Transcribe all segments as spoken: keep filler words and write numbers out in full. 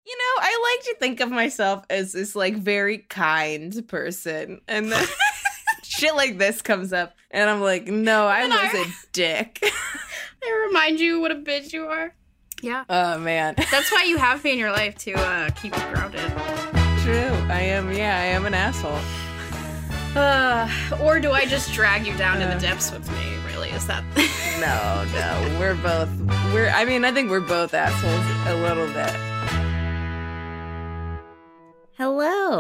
You know, I like to think of myself as this, like, very kind person. And then shit like this comes up. And I'm like, no, I And was I- a dick. I remind you what a bitch you are. Yeah. Oh, man. That's why you have me in your life, to uh, keep you grounded. True. I am, yeah, I am an asshole. Uh, or do I just drag you down Uh. to the depths with me, really? Is that... No, no. We're both, we're, I mean, I think we're both assholes a little bit. Hello.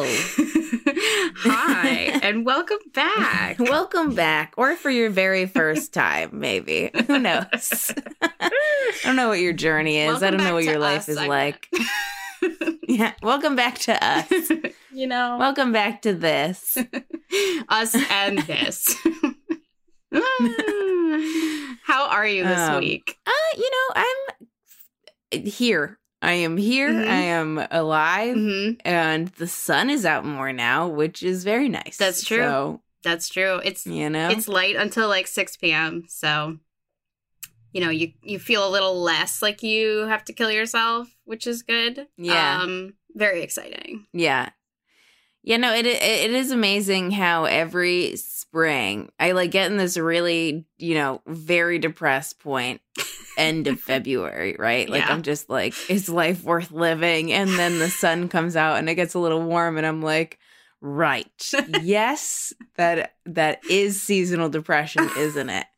Hi, and welcome back. Welcome back. Or for your very first time, maybe. Who knows? I don't know what your journey is. Welcome I don't know back what to your life us, is I like. Yeah. Welcome back to us. You know, Welcome back to this. us and this. How are you this Um, week? Uh, you know, I'm here. I am here. Mhm. I am alive. hmm And the sun is out more now, which is very nice. That's true. So, That's true. It's you know, it's light until like six p.m. So, you know, you you feel a little less like you have to kill yourself, which is good. Yeah. Um, very exciting. yeah. Yeah, no, it, it it is amazing how every spring I like get in this really, you know, very depressed point end of February, right? Like Yeah. I'm just like, is life worth living? And then the sun comes out and it gets a little warm and I'm like, right. Yes, that that is seasonal depression, isn't it?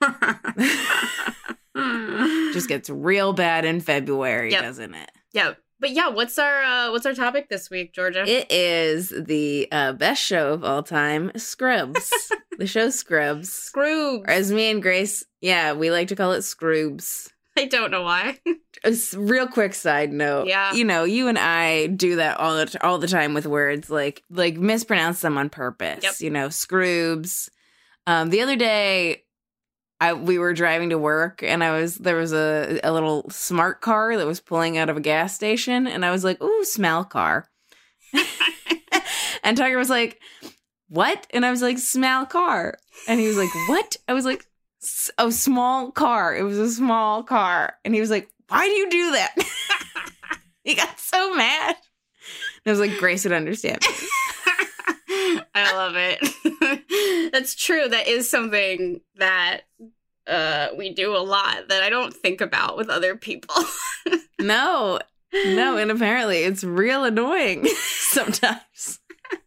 Just gets real bad in February, Yep. doesn't it? Yeah. But yeah, what's our uh, what's our topic this week, Georgia? It is the uh, best show of all time, Scrubs. The show Scrubs. Scrooge. Or as me and Grace, yeah, we like to call it Scroobs. I don't know why. A s- real quick side note. Yeah. You know, you and I do that all the, t- all the time with words, like like mispronounce them on purpose. Yep. You know, Scroobs. Um, the other day, I we were driving to work, and I was there was a a little smart car that was pulling out of a gas station, and I was like, "Ooh, smell car." And Tiger was like, "What?" And I was like, "Smell car." And he was like, "What?" I was like, "S- "Oh, small car." It was a small car. And he was like, "Why do you do that?" He got so mad. And I was like, Grace would understand me. I love it. That's true. That is something that uh, we do a lot that I don't think about with other people. No, no. And apparently it's real annoying sometimes.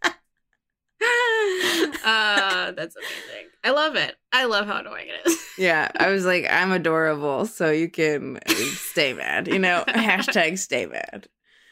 uh, that's amazing. I love it. I love how annoying it is. Yeah, I was like, I'm adorable, so you can stay mad, you know, hashtag stay mad.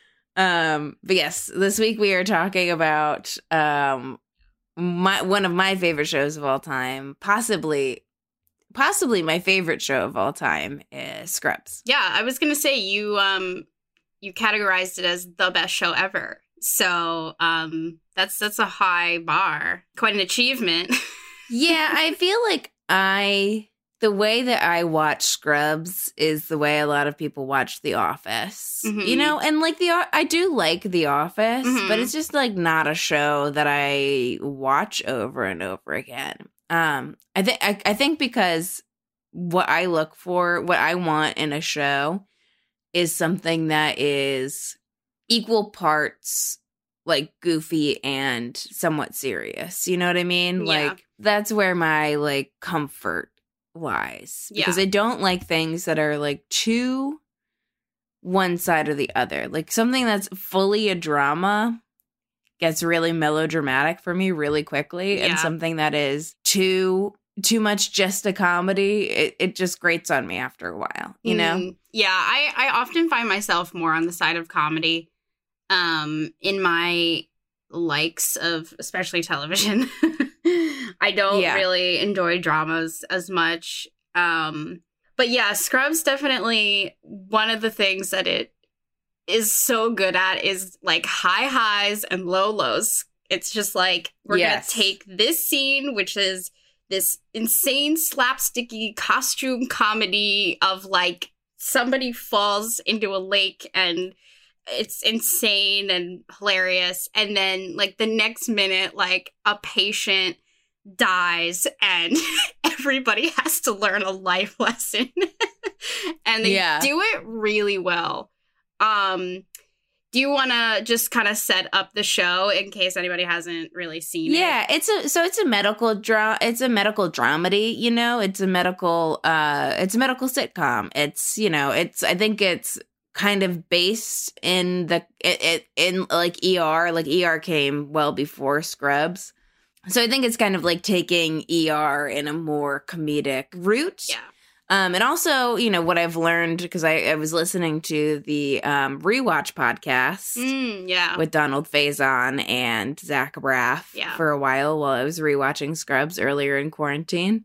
Um, but yes, this week we are talking about um my one of my favorite shows of all time, possibly possibly my favorite show of all time is Scrubs. Yeah, I was gonna say you um you categorized it as the best show ever. So um that's that's a high bar. Quite an achievement. Yeah, I feel like I the way that I watch Scrubs is the way a lot of people watch The Office. Mhm. You know, and like the I do like The Office, Mhm. but it's just like not a show that I watch over and over again. Um I think I, I think because what I look for, what I want in a show is something that is equal parts like goofy and somewhat serious. You know what I mean? Yeah. Like that's where my like comfort lies. Because Yeah. I don't like things that are like too one side or the other. Like something that's fully a drama gets really melodramatic for me really quickly. Yeah. And something that is too too much just a comedy, it, it just grates on me after a while, you know? Mm, yeah, I, I often find myself more on the side of comedy um, in my likes of especially television. I don't Yeah. really enjoy dramas as much. Um, but yeah, Scrubs definitely one of the things that it is so good at is like high highs and low lows. It's just like we're Yes. going to take this scene, which is this insane slapsticky costume comedy of like somebody falls into a lake and it's insane and hilarious. And then like the next minute, like a patient dies and everybody has to learn a life lesson. And they Yeah. do it really well. Um, Do you want to just kind of set up the show in case anybody hasn't really seen yeah, it? it's a so it's a medical dra it's a medical dramedy, you know. It's a medical uh it's a medical sitcom. It's, you know, it's I think it's kind of based in the it, it in like E R, like E R came well before Scrubs. So I think it's kind of like taking E R in a more comedic route. Yeah. Um, and also, you know, what I've learned, because I, I was listening to the um, Rewatch podcast Mm, yeah. with Donald Faison and Zach Braff Yeah. for a while while I was rewatching Scrubs earlier in quarantine.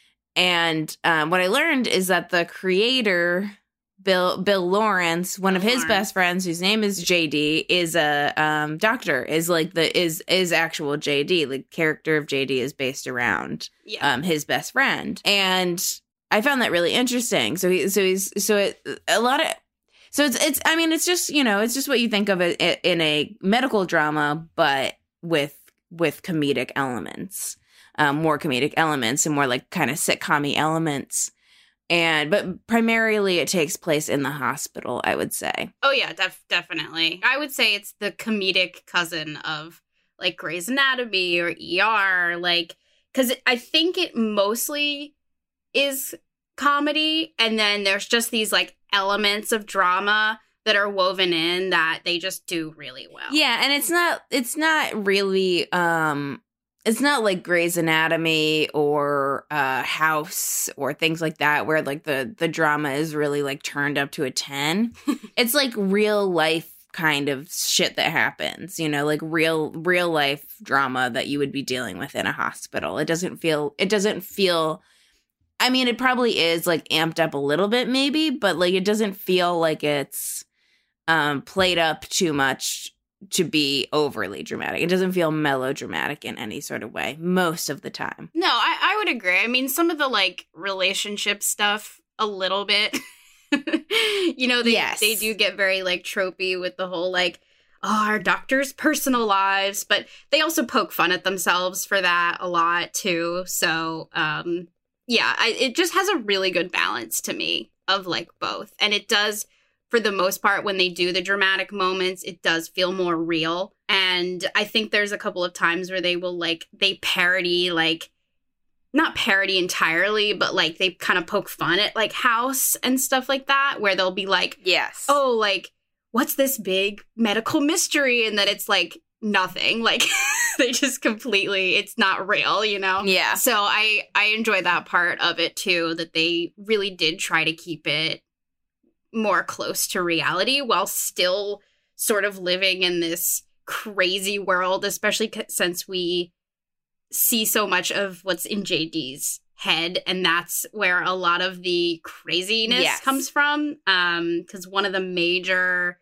And um, what I learned is that the creator, Bill Bill Lawrence, one of his Lawrence. best friends, whose name is J D, is a um, doctor. Is like the is is actual J D. The character of J D is based around Yeah. um, his best friend, and I found that really interesting. So he, so he's, so it, a lot of, so it's, it's, I mean, it's just, you know, it's just what you think of it in a medical drama, but with, with comedic elements, um, more comedic elements and more like kind of sitcom-y elements. And, but primarily it takes place in the hospital, I would say. Oh, yeah, def- definitely. I would say it's the comedic cousin of like Grey's Anatomy or E R, like, because I think it mostly is comedy, and then there's just these like elements of drama that are woven in that they just do really well. Yeah, and it's not it's not really um it's not like Grey's Anatomy or uh House or things like that where like the the drama is really like turned up to a ten. It's like real life kind of shit that happens, you know, like real real life drama that you would be dealing with in a hospital. It doesn't feel it doesn't feel I mean, it probably is like amped up a little bit, maybe, but like it doesn't feel like it's um, played up too much to be overly dramatic. It doesn't feel melodramatic in any sort of way most of the time. No, I, I would agree. I mean, some of the like relationship stuff, a little bit. You know, they Yes. they do get very like tropey with the whole like, oh, our doctors' personal lives, but they also poke fun at themselves for that a lot too. So, um, yeah, I, it just has a really good balance to me of like both. And it does, for the most part, when they do the dramatic moments, it does feel more real. And I think there's a couple of times where they will like, they parody, like, not parody entirely, but like they kind of poke fun at like House and stuff like that, where they'll be like, Yes. oh, like, what's this big medical mystery? And that it's like nothing. Like, they just completely, it's not real, you know? Yeah. So I, I enjoy that part of it too, that they really did try to keep it more close to reality while still sort of living in this crazy world, especially c- since we see so much of what's in J D's head, and that's where a lot of the craziness Yes. comes from. Um, because one of the major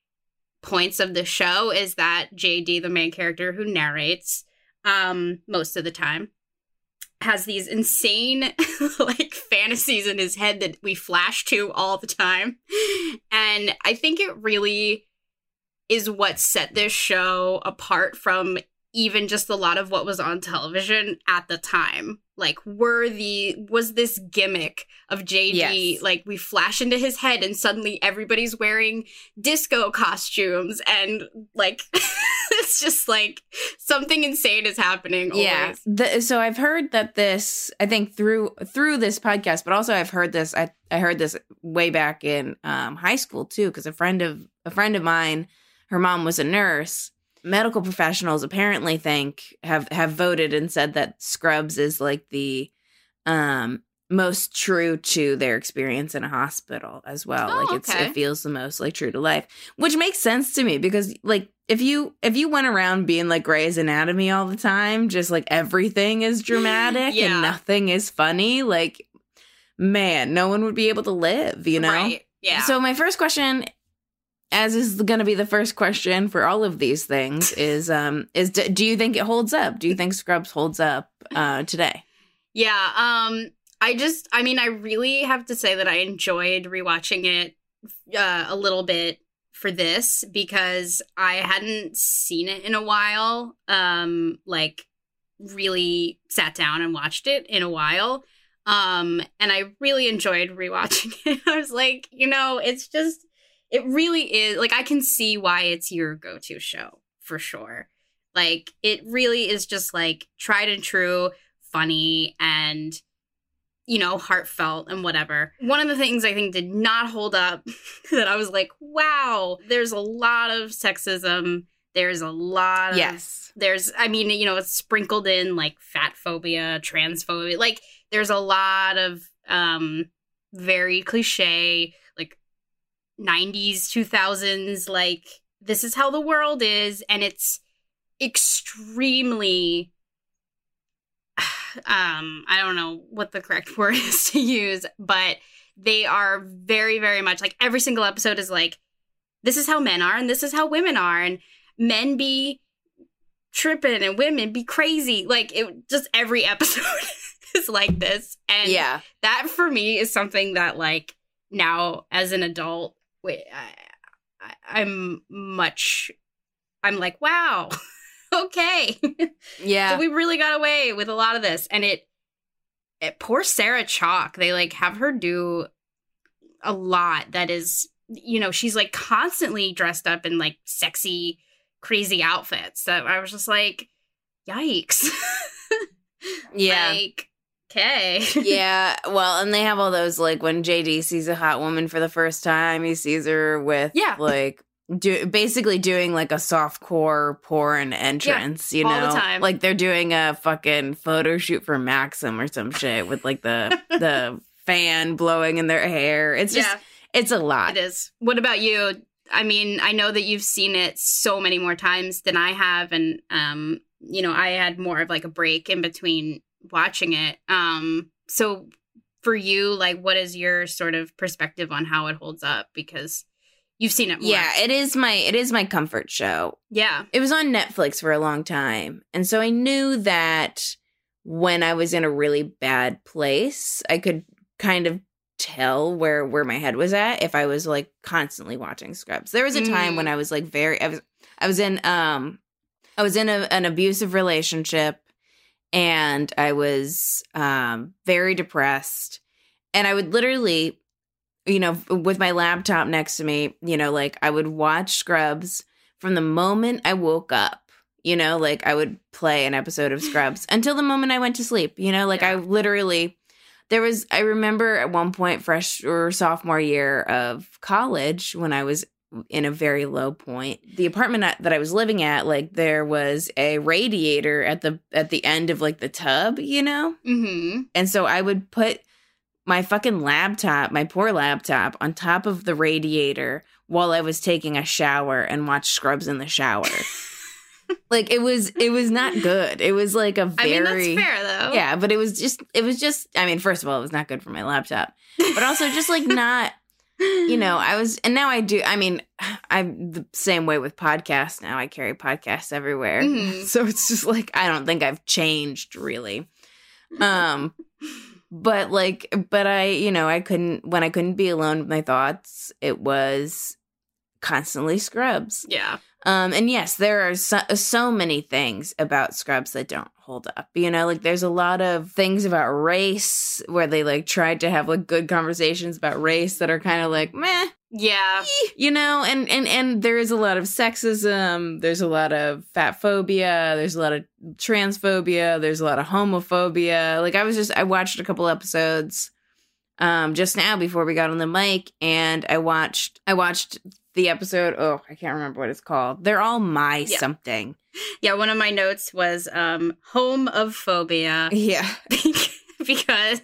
points of the show is that J D, the main character who narrates, um, most of the time, has these insane like fantasies in his head that we flash to all the time. And I think it really is what set this show apart from even just a lot of what was on television at the time. Like, were the was this gimmick of J D, Yes. like, we flash into his head and suddenly everybody's wearing disco costumes and, like, it's just, like, something insane is happening always. Yeah. The, so I've heard that this, I think through through this podcast, but also I've heard this, I, I heard this way back in um, high school too, because a friend of a friend of mine, her mom was a nurse. Medical professionals apparently think have have voted and said that Scrubs is like the um most true to their experience in a hospital as well. Oh, like it's okay. it feels the most like true to life, which makes sense to me because like if you if you went around being like Grey's Anatomy all the time, just like everything is dramatic Yeah. and nothing is funny, like man, no one would be able to live, you know? Right. Yeah. So my first question, as is going to be the first question for all of these things, is um is do, do you think it holds up? Do you think Scrubs holds up uh, today? Yeah, um, I just, I mean, I really have to say that I enjoyed rewatching it uh, a little bit for this because I hadn't seen it in a while, um, like really sat down and watched it in a while. Um, and I really enjoyed rewatching it. I was like, you know, it's just, it really is, like, I can see why it's your go-to show, for sure. Like, it really is just, like, tried and true, funny, and, you know, heartfelt and whatever. One of the things I think did not hold up that I was like, wow, there's a lot of sexism. There's a lot of... Yes. There's, I mean, you know, it's sprinkled in, like, fat phobia, transphobia. Like, there's a lot of um, very cliche, like, nineties, two thousands, like, this is how the world is. And it's extremely... Um, I don't know what the correct word is to use, but they are very, very much like every single episode is like, this is how men are and this is how women are, and men be tripping and women be crazy. Like, it just every episode is like this. And yeah, that for me is something that, like, now as an adult, wait, I, I, I'm much, I'm like, wow. Okay. Yeah. So we really got away with a lot of this. And it, it poor Sarah Chalke, they like have her do a lot that is, you know, she's like constantly dressed up in like sexy, crazy outfits that I was just like, yikes. Yeah. Like, okay. Yeah. Well, and they have all those, like, when J D sees a hot woman for the first time, he sees her with Yeah. like Do, basically doing like a softcore porn entrance, yeah, you know, all the time. Like they're doing a fucking photo shoot for Maxim or some shit with like the the fan blowing in their hair. It's just, yeah, it's a lot. It is. What about you? I mean, I know that you've seen it so many more times than I have, and um, you know, I had more of like a break in between watching it. Um, so for you, like, what is your sort of perspective on how it holds up? Because you've seen it more. Yeah, it is my it is my comfort show. Yeah. It was on Netflix for a long time. And so I knew that when I was in a really bad place, I could kind of tell where where my head was at if I was like constantly watching Scrubs. There was a time Mm. when I was like very I was I was in um I was in a, an abusive relationship, and I was um very depressed, and I would literally, you know, with my laptop next to me, you know, like I would watch Scrubs from the moment I woke up, you know, like I would play an episode of Scrubs until the moment I went to sleep, you know, like Yeah. I literally, there was, I remember at one point, fresh or sophomore year of college, when I was in a very low point, the apartment that I was living at, like there was a radiator at the, at the end of like the tub, you know? Mm-hmm. And so I would put my fucking laptop, my poor laptop, on top of the radiator while I was taking a shower and watch Scrubs in the shower. Like, it was, it was not good. It was like a very, I mean, that's fair though. yeah, but it was just, it was just, I mean, first of all, it was not good for my laptop, but also just like not, you know, I was, and now I do, I mean, I'm the same way with podcasts now. I carry podcasts everywhere. Mhm. So it's just like, I don't think I've changed really. Um, But like, but I, you know, I couldn't, when I couldn't be alone with my thoughts, it was constantly Scrubs. Yeah. Um, and yes, there are so, so many things about Scrubs that don't hold up. You know, like there's a lot of things about race where they like tried to have like good conversations about race that are kind of like, meh. Yeah. You know, and, and, and there is a lot of sexism. There's a lot of fat phobia. There's a lot of transphobia. There's a lot of homophobia. Like I was just, I watched a couple episodes um, just now before we got on the mic, and I watched, I watched the episode. Oh, I can't remember what it's called. They're all my Yeah. something. Yeah. One of my notes was um, home of phobia. Yeah. Because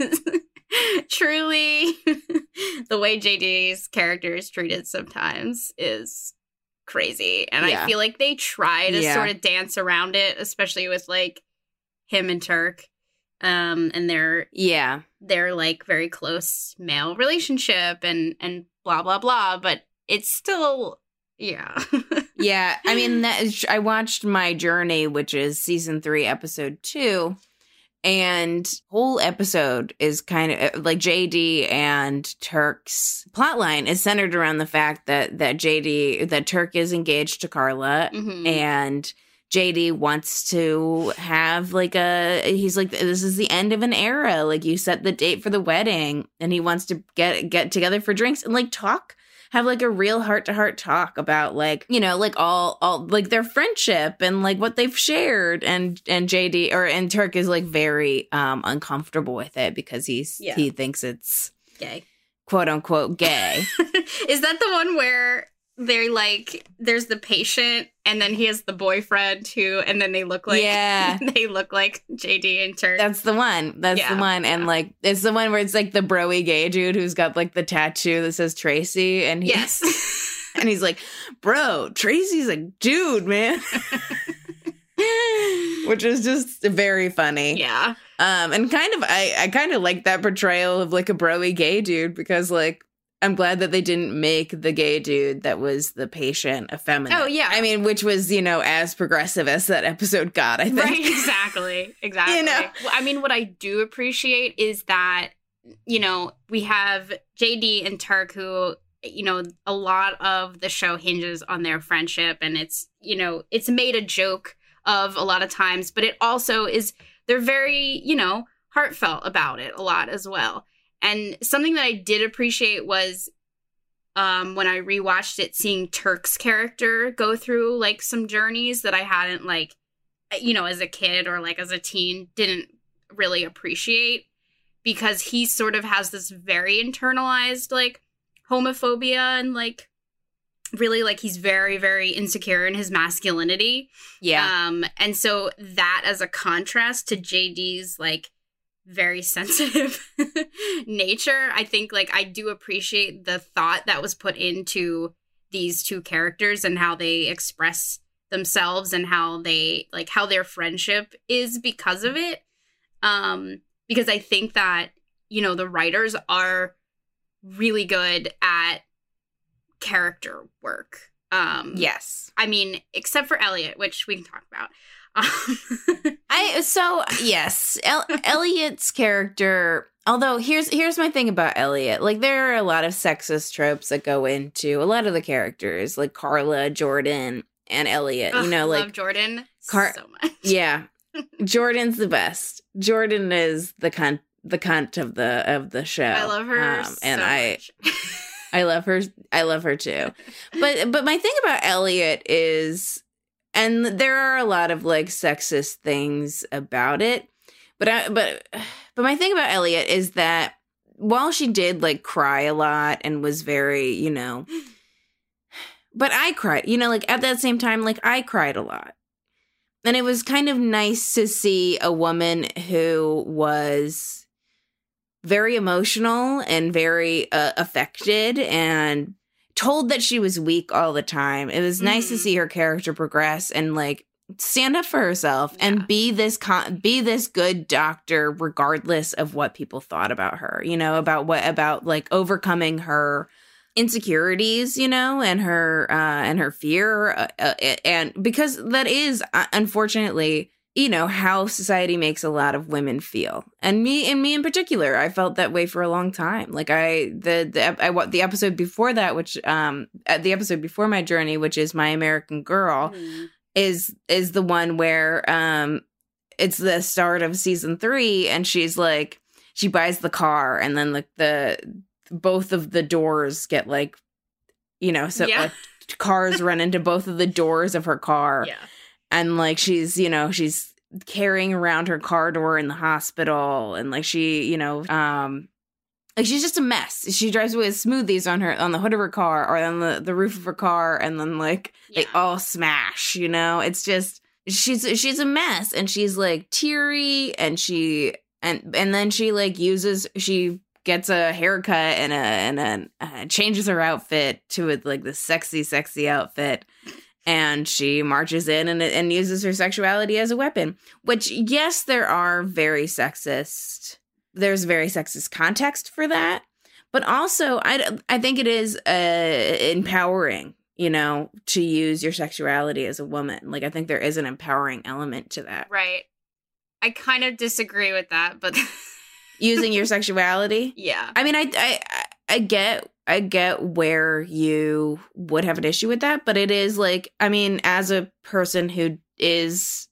truly the way J D's character is treated sometimes is crazy. And Yeah. I feel like they try to Yeah. sort of dance around it, especially with like him and Turk. Um, and their Yeah. their like very close male relationship and and blah blah blah. But it's still yeah. Yeah. I mean, that is, I watched My Journey, which is season three, episode two. And whole episode is kind of like J D and Turk's plotline is centered around the fact that that J D, that Turk is engaged to Carla, Mhm. and J D wants to have like a, he's like, this is the end of an era. Like you set the date for the wedding, and he wants to get get together for drinks and like talk, have like a real heart to heart talk about like, you know, like all, all like their friendship and like what they've shared. And, and J D or, and Turk is like very um, uncomfortable with it because he's, Yeah. he thinks it's Gay. quote unquote gay. Is that the one where they're like, there's the patient and then he has the boyfriend who, and then they look like, Yeah. they look like J D and Turk. That's the one. That's Yeah, the one. And yeah. like, it's the one where it's like the broy gay dude who's got like the tattoo that says Tracy. And he, Yes. and he's like, bro, Tracy's a dude, man. Which is just very funny. Yeah. Um, and kind of, I, I kind of like that portrayal of like a broy gay dude because like, I'm glad that they didn't make the gay dude that was the patient effeminate. Oh, yeah. I mean, which was, you know, as progressive as that episode got, I think. Right, exactly. Exactly. You know? Well, I mean, what I do appreciate is that, you know, we have J D and Turk who, you know, a lot of the show hinges on their friendship and it's, you know, it's made a joke of a lot of times, but it also is, they're very, you know, heartfelt about it a lot as well. And something that I did appreciate was um, when I rewatched it, seeing Turk's character go through like some journeys that I hadn't like, you know, as a kid or like as a teen, didn't really appreciate because he sort of has this very internalized like homophobia and like really like he's very, very insecure in his masculinity. Yeah. Um, and so that as a contrast to J D's like very sensitive nature, I think like I do appreciate the thought that was put into these two characters and how they express themselves and how they like how their friendship is because of it. Um, because I think that, you know, the writers are really good at character work. Um, Yes. I mean, except for Elliot, which we can talk about. Um, I so yes, El- Elliot's character. Although here's here's my thing about Elliot. Like there are a lot of sexist tropes that go into a lot of the characters, like Carla, Jordan, and Elliot. ugh, you know, love like Jordan Car- so much. yeah, Jordan's the best. Jordan is the cunt, the cunt of the of the show. I love her, um, and so I. much. I love her. I love her too. But but my thing about Elliot is, and there are a lot of like sexist things about it. But I, but but my thing about Elliot is that while she did like cry a lot and was very, you know, but I cried, you know, like at that same time, like I cried a lot. And it was kind of nice to see a woman who was very emotional and very uh, affected and told that she was weak all the time. It was nice Mhm. to see her character progress and like stand up for herself Yeah. and be this con- be this good doctor regardless of what people thought about her, you know, about what about like overcoming her insecurities, you know, and her uh and her fear uh, uh, and because that is uh, unfortunately, you know, how society makes a lot of women feel. And me and me in particular, I felt that way for a long time. Like I the the ep- I wa- the episode before that, which um uh, the episode before my journey, which is My American Girl, Mhm. is is the one where um it's the start of season three and she's like she buys the car and then like the both of the doors get like, you know, so Yeah. like, cars run into both of the doors of her car. Yeah. And like she's, you know, she's carrying around her car door in the hospital and like she, you know, um like she's just a mess. She drives away with smoothies on her on the hood of her car or on the, the roof of her car and then like they Yeah. all smash, you know? It's just she's she's a mess and she's like teary and she and and then she like uses she gets a haircut and a and a uh, changes her outfit to a, like the sexy sexy outfit. And she marches in and, and uses her sexuality as a weapon, which, yes, there are very sexist. There's very sexist context for that. But also, I, I think it is uh, empowering, you know, to use your sexuality as a woman. Like, I think there is an empowering element to that. Right. I kind of disagree with that, but Using your sexuality. yeah. I mean, I, I, I get I get where you would have an issue with that, but it is like, I mean, as a person who is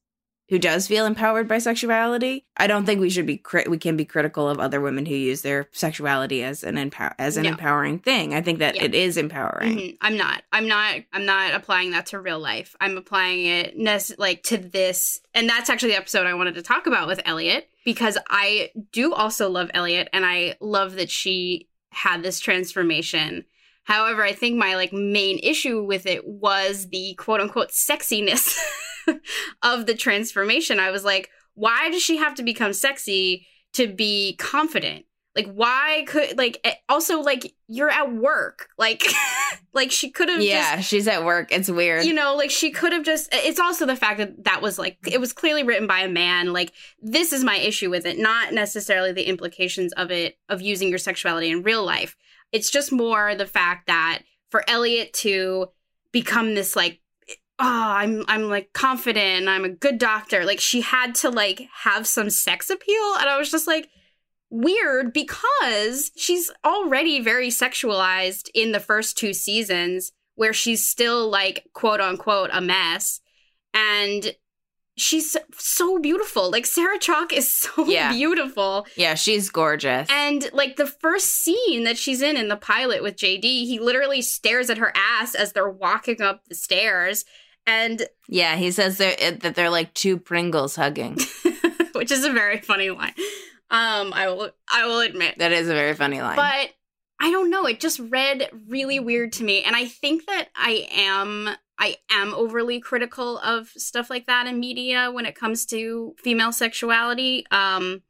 who does feel empowered by sexuality. I don't think we should be cri- we can be critical of other women who use their sexuality as an empower as an No. empowering thing. I think that Yeah. it is empowering. Mhm. I'm not. I'm not. I'm not applying that to real life. I'm applying it nec- like to this, and that's actually the episode I wanted to talk about with Elliot, because I do also love Elliot, and I love that she had this transformation. However, I think my like main issue with it was the quote unquote sexiness of the transformation. I was like, why does she have to become sexy to be confident? Like, why could, like, eh, also, like, you're at work. Like, like she could have Yeah, just, she's at work. It's weird. you know, like, she could have just, it's also the fact that that was, like, it was clearly written by a man. Like, this is my issue with it, not necessarily the implications of it, of using your sexuality in real life. It's just more the fact that for Elliot to become this, like, oh, I'm I'm like confident, I'm a good doctor. Like, she had to like have some sex appeal, and I was just like, weird, because she's already very sexualized in the first two seasons, where she's still like quote unquote a mess, and she's so beautiful. Like, Sarah Chalke is so Yeah. beautiful. Yeah, she's gorgeous. And like the first scene that she's in in the pilot with J D, he literally stares at her ass as they're walking up the stairs. And yeah, he says they're, it, that they're like two Pringles hugging. which is a very funny line. Um, I will, I will admit. That is a very funny line. But I don't know. It just read really weird to me, and I think that I am, I am overly critical of stuff like that in media when it comes to female sexuality. Um,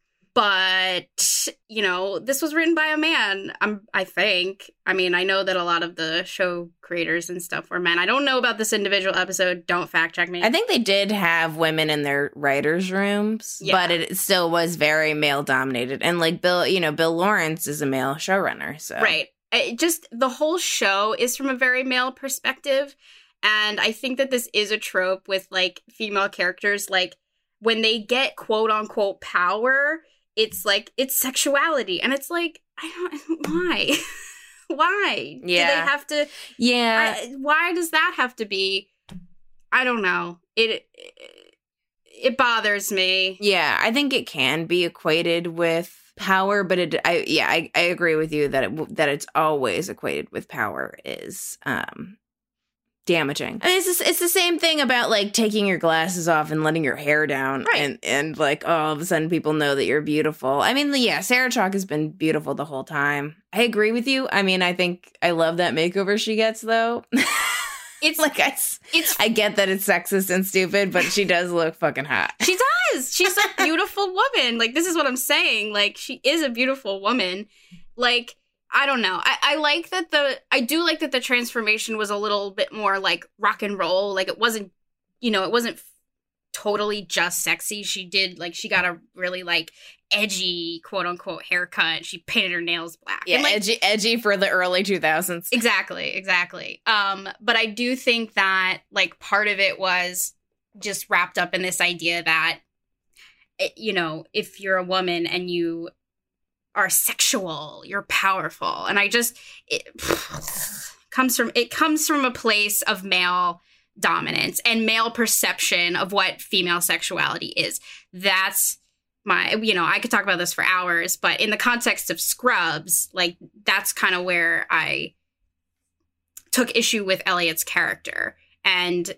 but you know, this was written by a man. I'm, I think. I mean, I know that a lot of the show creators and stuff were men. I don't know about this individual episode. Don't fact check me. I think they did have women in their writers' rooms, Yeah. but it still was very male dominated. And like Bill, you know, Bill Lawrence is a male showrunner, so Right. It just, the whole show is from a very male perspective. And I think that this is a trope with like female characters. Like, when they get quote unquote power, it's like, it's sexuality. And it's like, I don't, why? Why? Do Yeah. they have to, yeah, I, why does that have to be? I don't know. It, it, it bothers me. yeah. I think it can be equated with power, but it, I, yeah, I, I agree with you that it, that it's always equated with power is um damaging. I mean, it's just, it's the same thing about like taking your glasses off and letting your hair down, Right. and and like all of a sudden people know that you're beautiful. I mean, yeah, Sarah Chalke has been beautiful the whole time. I agree with you. I mean, I think I love that makeover she gets though. It's like I, s- it's I get that it's sexist and stupid, but she does look fucking hot. She does. She's a beautiful woman. Like, this is what I'm saying. Like, she is a beautiful woman. Like, I don't know. I, I like that the, I do like that the transformation was a little bit more like rock and roll. Like, it wasn't, you know, it wasn't f- totally just sexy. She did, like, she got a really, like, edgy, quote unquote, haircut. She painted her nails black. Yeah, And, like, edgy, edgy for the early two thousands. Exactly, exactly. Um, but I do think that like part of it was just wrapped up in this idea that, it, you know, if you're a woman and you are sexual, you're powerful, and I just it comes from it comes from a place of male dominance and male perception of what female sexuality is. That's my, you know, I could talk about this for hours, but in the context of Scrubs, like, that's kind of where I took issue with Elliot's character. And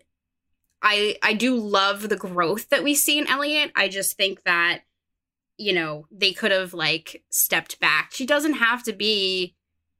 I I do love the growth that we see in Elliot. I just think that, you know, they could have, like, stepped back. She doesn't have to be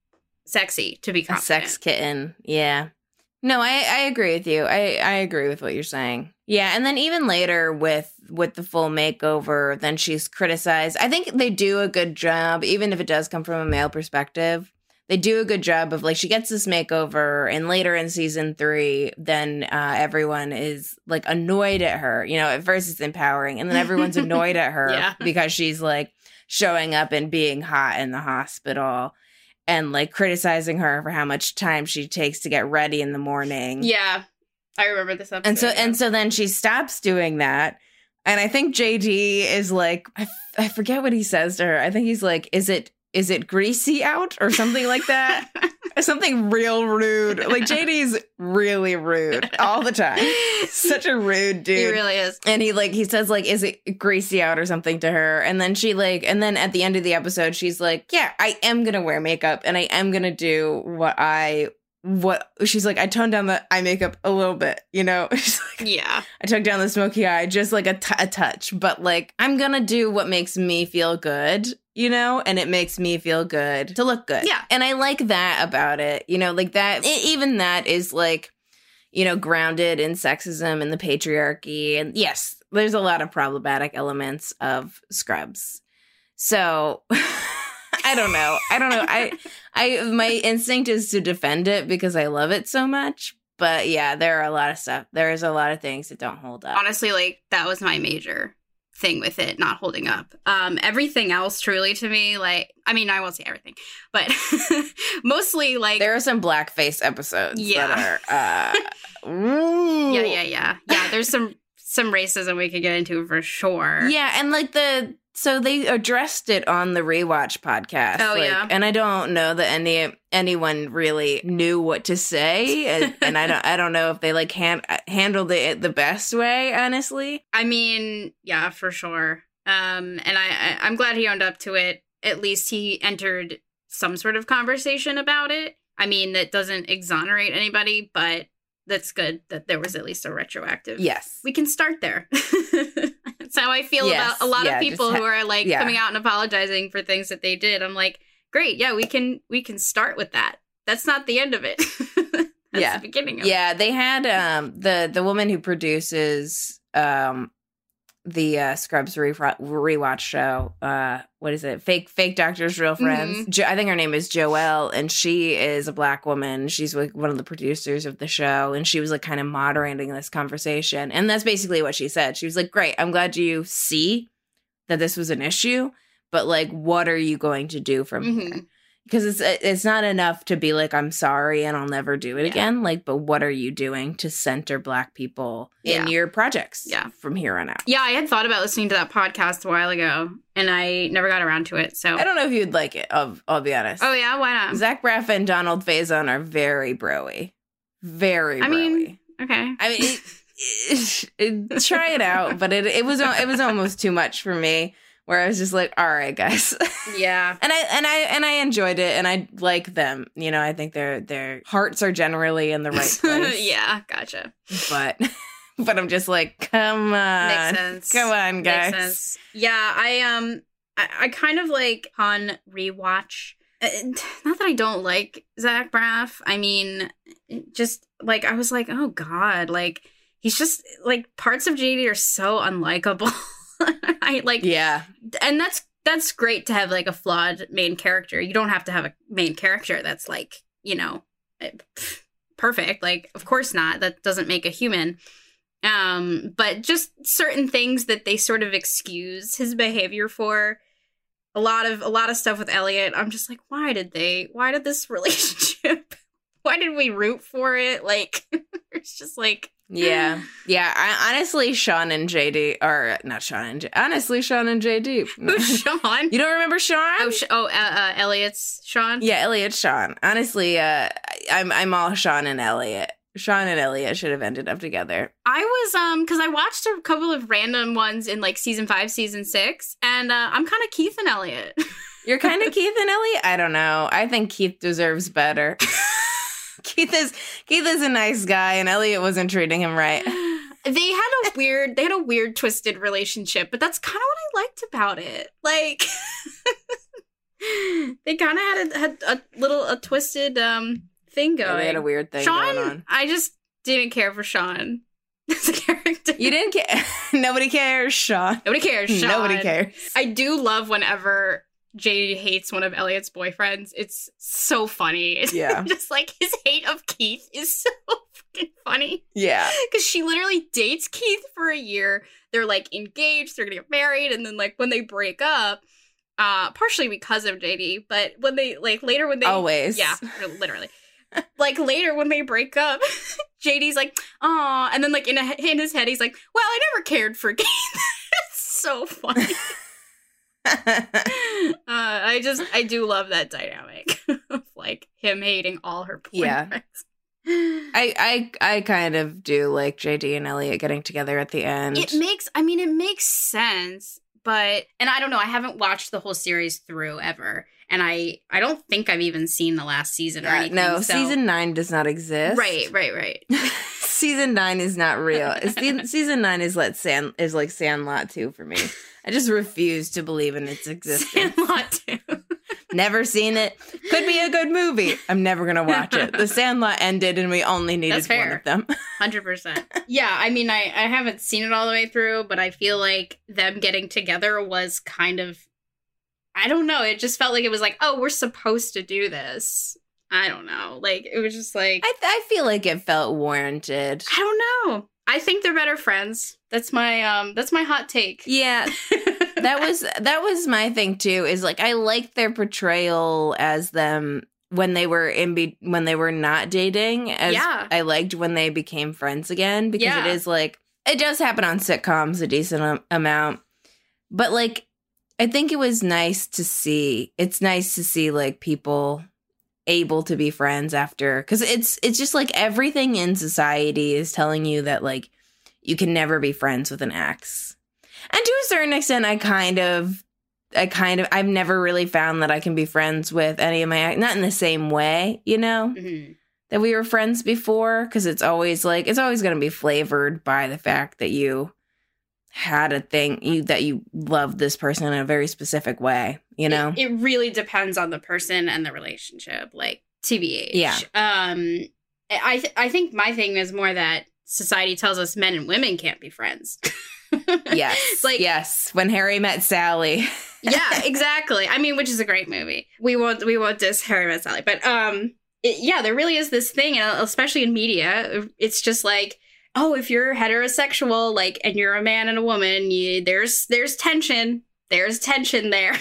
sexy to be A confident. sex kitten. Yeah. No, I, I agree with you. I, I agree with what you're saying. Yeah, and then even later with with the full makeover, then she's criticized. I think they do a good job, even if it does come from a male perspective. They do a good job of, like, she gets this makeover, and later in season three, then uh, everyone is, like, annoyed at her. You know, at first it's empowering, and then everyone's annoyed at her Yeah. because she's, like, showing up and being hot in the hospital and, like, criticizing her for how much time she takes to get ready in the morning. Yeah, I remember this episode. And so, yeah. and so then she stops doing that. And I think J D is like, I, f- I forget what he says to her. I think he's like, is it, is it greasy out or something like that? Something real rude. Like, J D's really rude all the time. Such a rude dude. He really is. And he, like, he says, like, is it greasy out or something to her? And then she, like, and then at the end of the episode, she's like, yeah, I am going to wear makeup and I am going to do what I, what, she's like, I toned down the eye makeup a little bit, you know? She's like, yeah. I took down the smoky eye, just like a, t- a touch. But, like, I'm going to do what makes me feel good. You know, and it makes me feel good to look good. Yeah. And I like that about it. You know, like that, it, even that is like, you know, grounded in sexism and the patriarchy. And yes, there's a lot of problematic elements of Scrubs. So I don't know. I don't know. I, I, my instinct is to defend it because I love it so much. But yeah, there are a lot of stuff. There is a lot of things that don't hold up. Honestly, like, that was my major thing with it not holding up. Um, everything else truly to me, like, I mean, I won't say everything, but mostly, like, there are some blackface episodes yeah. that are, uh, ooh. yeah, yeah, yeah. Yeah, there's some, some racism we could get into for sure. Yeah, and like the, so they addressed it on the Rewatch podcast. Oh, like, yeah. And I don't know that any anyone really knew what to say, and, and I don't I don't know if they like hand, handled it the best way, honestly. I mean, yeah, for sure. Um, and I, I I'm glad he owned up to it. At least he entered some sort of conversation about it. I mean, that doesn't exonerate anybody, but that's good that there was at least a retroactive. Yes. We can start there. That's how I feel Yes, about a lot yeah, of people ha- who are like yeah. coming out and apologizing for things that they did. I'm like, great, yeah, we can we can start with that. That's not the end of it. That's yeah. the beginning of yeah, it. Yeah, they had um the the woman who produces um the uh, Scrubs re- rewatch show. Uh, what is it? Fake Fake Doctors, Real Friends. Mm-hmm. Jo- I think her name is Joelle, and she is a black woman. She's like one of the producers of the show, and she was like kind of moderating this conversation. And that's basically what she said. She was like, "Great, I'm glad you see that this was an issue, but like, what are you going to do from Mm-hmm. here?" Because it's it's not enough to be like, I'm sorry and I'll never do it Yeah. again. Like, but what are you doing to center black people Yeah. in your projects Yeah. from here on out? Yeah, I had thought about listening to that podcast a while ago, and I never got around to it. So I don't know if you'd like it. I'll, I'll be honest. Oh yeah, why not? Zach Braff and Donald Faison are very broy. Very broy. I mean, okay. I mean, it, it, it, try it out, but it it was it was almost too much for me. Where I was just like, all right, guys. Yeah. and I and I and I enjoyed it, and I like them. You know, I think their their hearts are generally in the right place. Yeah, gotcha. But but I'm just like, come on, Makes sense. come on, guys. Makes sense. Yeah, I um, I, I kind of like on rewatch. Uh, not that I don't like Zach Braff. I mean, just like I was like, oh god, like he's just like parts of J D are so unlikable. I like Yeah. And that's that's great to have like a flawed main character. You don't have to have a main character that's like, you know, perfect. Like, of course not. That doesn't make a human. Um, but just certain things that they sort of excuse his behavior for. A lot of a lot of stuff with Elliot. I'm just like, why did they? Why did this relationship? Why did we root for it? Like, it's just like. Yeah. Yeah. I, honestly, Sean and J D, or not Sean and J honestly, Sean and J D. Who's Sean? You don't remember Sean? Oh, sh- oh uh, uh, Elliot's Sean? Yeah, Elliot, Sean. Honestly, uh, I'm I'm all Sean and Elliot. Sean and Elliot should have ended up together. I was, um, because I watched a couple of random ones in like season five, season six, and uh, I'm kind of Keith and Elliot. You're kind of Keith and Elliot? I don't know. I think Keith deserves better. Keith is Keith is a nice guy, and Elliot wasn't treating him right. They had a weird, they had a weird, twisted relationship, but that's kind of what I liked about it. Like, they kind of had a, had a little a twisted um thing going. Yeah, they had a weird thing Sean, going on. I just didn't care for Sean as a character. You didn't care. Nobody cares, Sean. Nobody cares. Sean. Nobody cares. I do love whenever J D hates one of Elliot's boyfriends. It's so funny. It's Yeah. just like his hate of Keith is so fucking funny. Yeah. Because she literally dates Keith for a year. They're like engaged, they're gonna get married, and then like when they break up, uh, partially because of J D, but when they like later when they Always. Yeah, literally. Like later when they break up, J D's like, "Aw," and then like in a, in his head he's like, "Well, I never cared for Keith." It's so funny. uh, I just, I do love that dynamic of like him hating all her boyfriends. Yeah. I, I I kind of do like J D and Elliot getting together at the end. It makes, I mean, it makes sense, but, and I don't know, I haven't watched the whole series through ever, and I, I don't think I've even seen the last season or Yeah, anything. no, so. season nine does not exist. Right, right, right. Season nine is not real. Se- season nine is let Sand is like Sandlot two for me. I just refuse to believe in its existence. Sandlot two. Never seen it. Could be a good movie. I'm never gonna watch it. The Sandlot ended, and we only needed one of them. one hundred percent. Yeah, I mean, I, I haven't seen it all the way through, but I feel like them getting together was kind of, I don't know, it just felt like it was like, oh, we're supposed to do this. I don't know. Like, it was just like... I, I feel like it felt warranted. I don't know. I think they're better friends. That's my um. That's my hot take. Yeah, that was that was my thing too. Is like I liked their portrayal as them when they were in be- when they were not dating. As Yeah. I liked when they became friends again because Yeah. it is like it does happen on sitcoms a decent am- amount, but like I think it was nice to see. It's nice to see like people able to be friends after, because it's it's just like everything in society is telling you that like you can never be friends with an ex. And to a certain extent, I kind of, I kind of, I've never really found that I can be friends with any of my ex, not in the same way, you know, Mm-hmm. that we were friends before, because it's always like it's always going to be flavored by the fact that you had a thing you that you loved this person in a very specific way, you know. It, it really depends on the person and the relationship, like T B H. Yeah. Um, I th- I think my thing is more that society tells us men and women can't be friends. Yes, like yes. When Harry Met Sally. Yeah, exactly. I mean, which is a great movie. We won't we won't diss Harry Met Sally, but um, it, yeah, there really is this thing, and especially in media, it's just like, oh, if you're heterosexual, like, and you're a man and a woman, you, there's there's tension. There's tension there.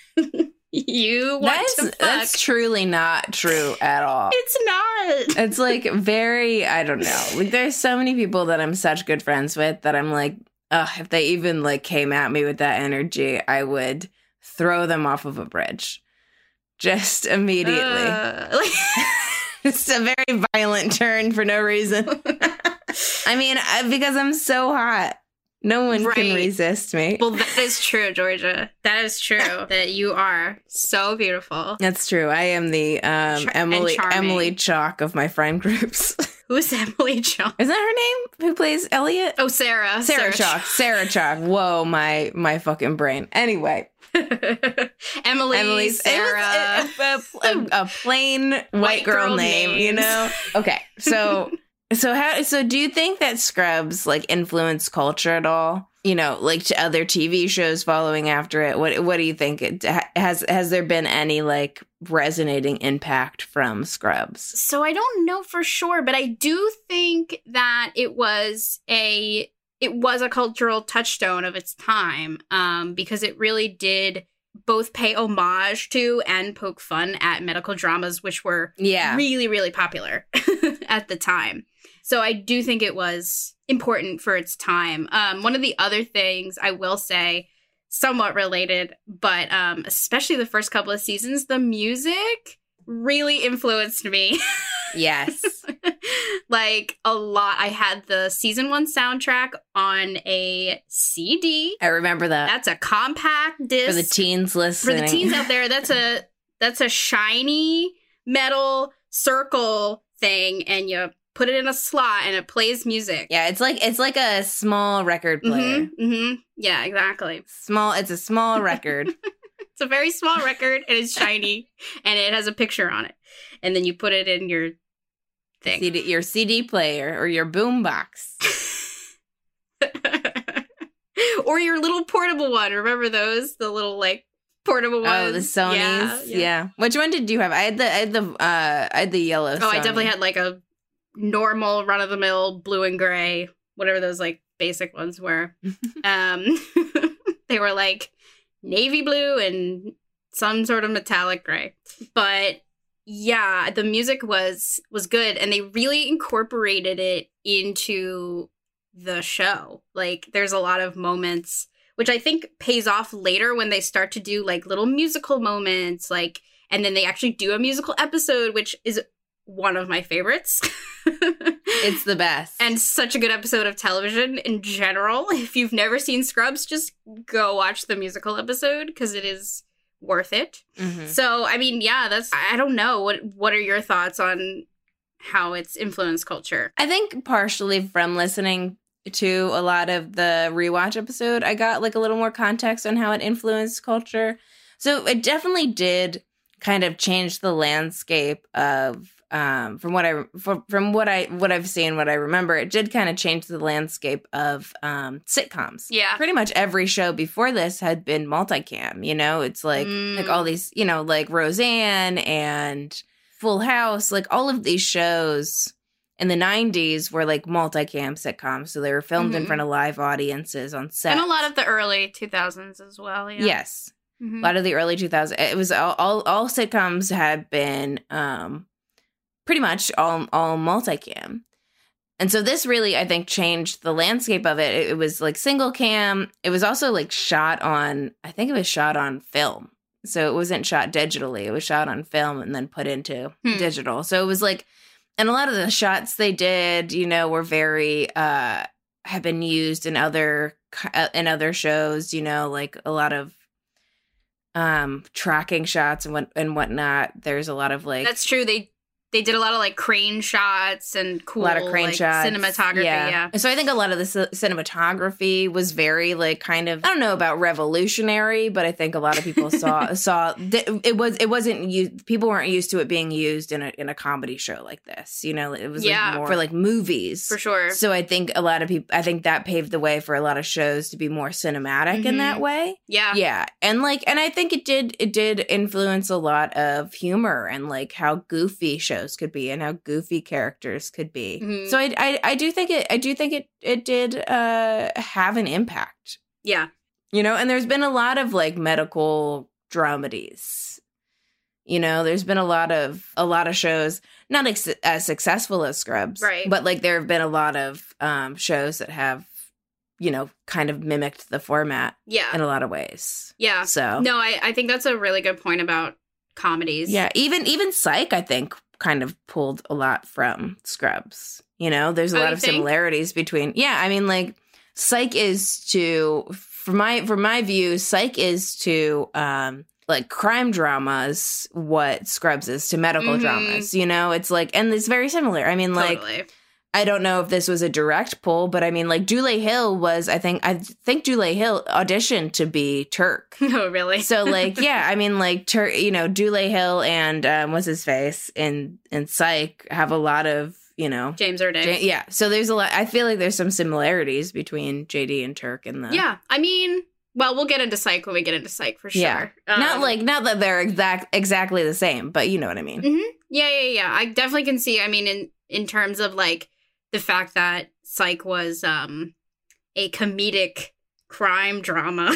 You want That's, to fuck. that's truly not true at all. It's not. It's like very, I don't know. Like there's so many people that I'm such good friends with that I'm like, ugh, if they even like came at me with that energy, I would throw them off of a bridge. Just immediately. Uh, like- It's a very violent turn for no reason. I mean, I, because I'm so hot. No one Right. can resist me. Well, that is true, Georgia. That is true. That you are so beautiful. That's true. I am the um, Char- Emily and charming. Emily Chalk of my friend groups. Who's Emily Chalk? Is that her name? Who plays Elliot? Oh, Sarah. Sarah Chalk. Sarah Chalk. Whoa, my my fucking brain. Anyway, Emily, Emily's Sarah. it was a, a, a plain white, White girl, girl name, you names. know. Okay, so so how so do you think that Scrubs like influenced culture at all? You know, like to other T V shows following after it. What what do you think? It has has there been any like resonating impact from Scrubs? So I don't know for sure, but I do think that it was a it was a cultural touchstone of its time, um, because it really did both pay homage to and poke fun at medical dramas, which were Yeah. really, really popular at the time. So I do think it was important for its time. Um, one of the other things I will say, somewhat related, but um, especially the first couple of seasons, the music really influenced me. Yes. Like a lot. I had the season one soundtrack on a C D. I remember that. That's a compact disc. For the teens For listening. the teens out there, that's a that's a shiny metal circle thing, and you put it in a slot and it plays music. Yeah, it's like it's like a small record player. Mm-hmm, mm-hmm. Yeah, exactly. Small. It's a small record. It's a very small record, and it's shiny, and it has a picture on it. And then you put it in your thing. C D, your C D player or your boombox. Or your little portable one. Remember those? The little, like, portable ones? Oh, the Sonys. Yeah, Yeah, yeah. Which one did you have? I had the I had the uh I had the yellow. Oh, I Sony. definitely had, like, a normal, run-of-the-mill blue and gray, whatever those, like, basic ones were. um, They were, like, navy blue and some sort of metallic gray. But yeah, the music was was good, and they really incorporated it into the show. Like, there's a lot of moments which I think pays off later when they start to do like little musical moments, like, and then they actually do a musical episode, which is one of my favorites. It's the best. And such a good episode of television in general. If you've never seen Scrubs, just go watch the musical episode because it is worth it. Mm-hmm. So, I mean, yeah, that's, I don't know. What What are your thoughts on how it's influenced culture? I think partially from listening to a lot of the rewatch episode, I got like a little more context on how it influenced culture. So it definitely did kind of change the landscape of um from what I from, from what I what I've seen, what I remember, it did kind of change the landscape of um sitcoms. Yeah. Pretty much every show before this had been multicam, you know? It's like mm. like all these, you know, like Roseanne and Full House, like all of these shows in the nineties were like multicam sitcoms. So they were filmed mm-hmm. in front of live audiences on set. And a lot of the early two thousands as well. Yeah. Yes. Mm-hmm. A lot of the early two thousands. It was all, all, all sitcoms had been um, pretty much all, all multicam. And so this really, I think, changed the landscape of it. It, it was like single cam. It was also like shot on, I think it was shot on film. So it wasn't shot digitally. It was shot on film and then put into hmm. digital. So it was like, and a lot of the shots they did, you know, were very, uh, have been used in other, in other shows, you know, like a lot of um, tracking shots and what, and whatnot. There's a lot of like, that's true. They, They did a lot of like crane shots and cool a lot of crane like, shots. cinematography. Yeah. yeah. So I think a lot of the c- cinematography was very like kind of, I don't know about revolutionary, but I think a lot of people saw saw th- it was it wasn't used, people weren't used to it being used in a in a comedy show like this. You know, it was yeah. like more for like movies. For sure. So I think a lot of people I think that paved the way for a lot of shows to be more cinematic mm-hmm. in that way. Yeah. Yeah. And like and I think it did it did influence a lot of humor and like how goofy shows could be and how goofy characters could be. Mm-hmm. So I, I I do think it I do think it it did uh have an impact. Yeah. You know, and there's been a lot of like medical dramedies. You know, there's been a lot of a lot of shows not ex- as successful as Scrubs, right? But like there have been a lot of um shows that have, you know, kind of mimicked the format yeah. in a lot of ways. Yeah. So no, I I think that's a really good point about comedies. Yeah, even even Psych, I think, kind of pulled a lot from Scrubs. You know, there's a oh, lot of think? similarities between. Yeah, I mean, like Psych is to for my for my view, Psych is to um like crime dramas what Scrubs is to medical mm-hmm. dramas. You know, it's like, and it's very similar. I mean, totally. like. I don't know if this was a direct pull, but I mean, like, Dule Hill was, I think, I think Dule Hill auditioned to be Turk. Oh, really? So, like, yeah, I mean, like, Turk, you know, Dule Hill and, um, what's his face, in, in Psych have a lot of, you know. James Erday. J- yeah. So there's a lot, I feel like there's some similarities between J D and Turk in the. Yeah. I mean, well, we'll get into Psych when we get into Psych for sure. Yeah. Um, not like, not that they're exact exactly the same, but you know what I mean. Mm-hmm. Yeah, yeah, yeah. I definitely can see, I mean, in, in terms of, like, the fact that Psych was um, a comedic crime drama,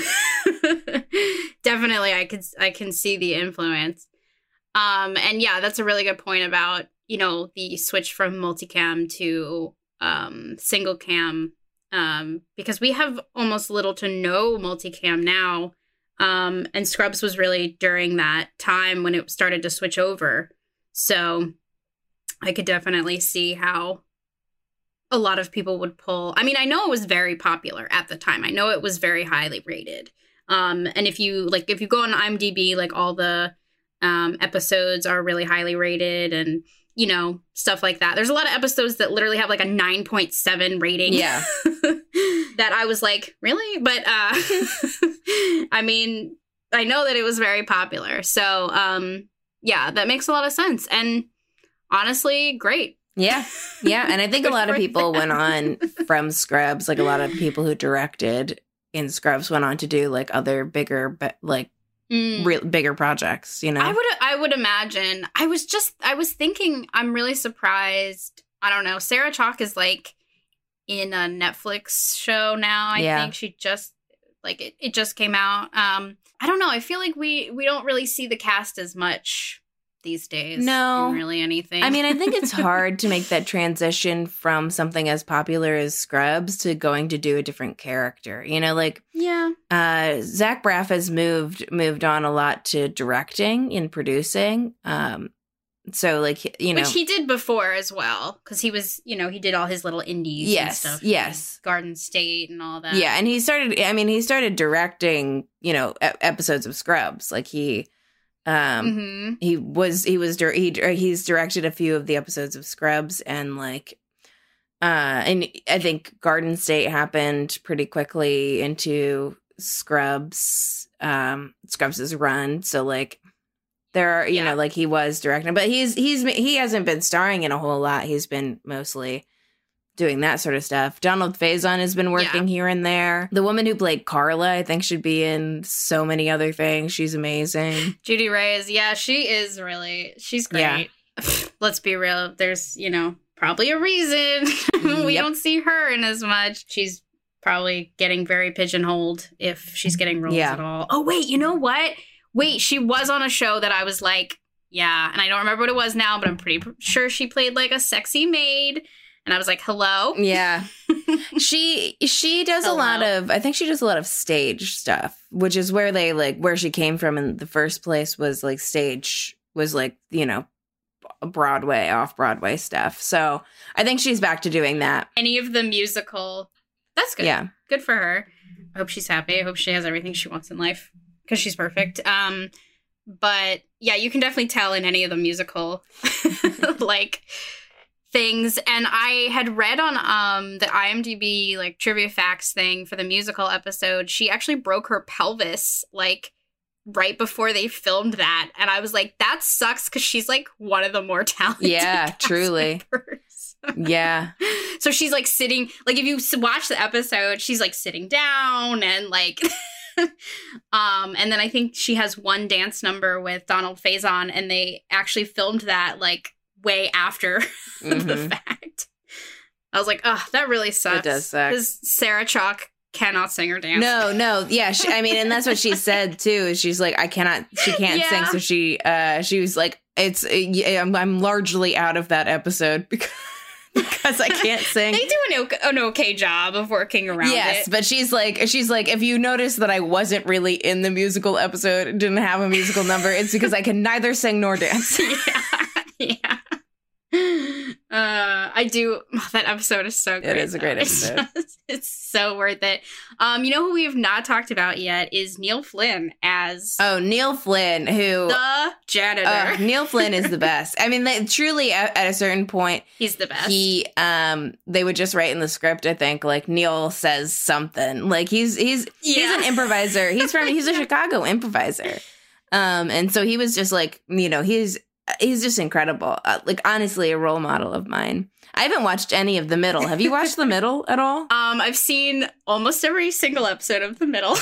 definitely I could I can see the influence. Um, and yeah, that's a really good point about, you know, the switch from multicam to um, single cam, um, because we have almost little to no multicam now. Um, and Scrubs was really during that time when it started to switch over. So I could definitely see how a lot of people would pull. I mean, I know it was very popular at the time. I know it was very highly rated. Um, and if you like, if you go on IMDb, like all the um, episodes are really highly rated and, you know, stuff like that. There's a lot of episodes that literally have like a nine point seven rating. Yeah. That I was like, really? But uh, I mean, I know that it was very popular. So um, yeah, that makes a lot of sense. And honestly, great. Yeah. Yeah. And I think a lot of people went on from Scrubs, like a lot of people who directed in Scrubs went on to do like other bigger, like mm. real bigger projects, you know? I would, I would imagine. I was just, I was thinking, I'm really surprised. I don't know. Sarah Chalke is like in a Netflix show now. I yeah. think she just, like it, it just came out. Um, I don't know. I feel like we, we don't really see the cast as much these days. No. Really anything. I mean, I think it's hard to make that transition from something as popular as Scrubs to going to do a different character. You know, like, yeah. Uh, Zach Braff has moved moved on a lot to directing and producing. Um, so like you know, which he did before as well, because he was you know he did all his little indies. Yes, and stuff, yes, Garden State and all that. Yeah, and he started. I mean, he started directing. You know, e- episodes of Scrubs. Like he, um, mm-hmm. he was he was he he's directed a few of the episodes of Scrubs, and like. Uh, and I think Garden State happened pretty quickly into Scrubs, um, Scrubs' run. So like there are, you Yeah. know, like he was directing, but he's, he's, he hasn't been starring in a whole lot. He's been mostly doing that sort of stuff. Donald Faison has been working Yeah. here and there. The woman who played Carla, I think should be in so many other things. She's amazing. Judy Reyes, yeah, she is really, she's great. Yeah. Let's be real. There's, you know, probably a reason we Yep. don't see her in as much. She's probably getting very pigeonholed if she's getting roles Yeah. at all. Oh, wait, you know what? Wait, she was on a show that I was like, yeah, and I don't remember what it was now, but I'm pretty sure she played like a sexy maid. And I was like, hello? Yeah. she she does Hello. a lot of I think she does a lot of stage stuff, which is where they like where she came from in the first place was like stage was like, you know, Broadway, off Broadway stuff. So I think she's back to doing that. Any of the musical. That's good. Yeah. Good for her. I hope she's happy. I hope she has everything she wants in life because she's perfect. Um, but yeah, you can definitely tell in any of the musical like things. And I had read on um the IMDb like trivia facts thing for the musical episode, she actually broke her pelvis like right before they filmed that, and I was like, that sucks because she's like one of the more talented Yeah, cast truly. members. Yeah. So she's like sitting, like if you s- watch the episode, she's like sitting down and like, um, and then I think she has one dance number with Donald Faison, and they actually filmed that like way after the Mhm. fact. I was like, oh, that really sucks. It does suck. Because Sarah Chalk cannot sing or dance. No, no, yeah. She, I mean, and that's what she said too. Is she's like, I cannot, she can't Yeah. sing. So she, uh, she was like, it's, uh, yeah, I'm, I'm largely out of that episode because, because I can't sing. They do an okay, an okay job of working around Yes, it. but she's like, she's like, if you notice that I wasn't really in the musical episode, didn't have a musical number, it's because I can neither sing nor dance. yeah. yeah. Uh, I do. Oh, that episode is so great. It is a great though. It's episode. just- It's, so worth it. Um, you know who we have not talked about yet is Neil Flynn as Oh, Neil Flynn, who the janitor. uh, Neil Flynn is the best. I mean, they, truly, at, at a certain point, He's the best. he, um, they would just write in the script. I think like Neil says something. Like he's he's he's Yeah. an improviser. He's from he's a Chicago improviser. Um, and so he was just like, you know, he's he's just incredible. Uh, like honestly, a role model of mine. I haven't watched any of The Middle. Have you watched The Middle at all? um, I've seen almost every single episode of The Middle.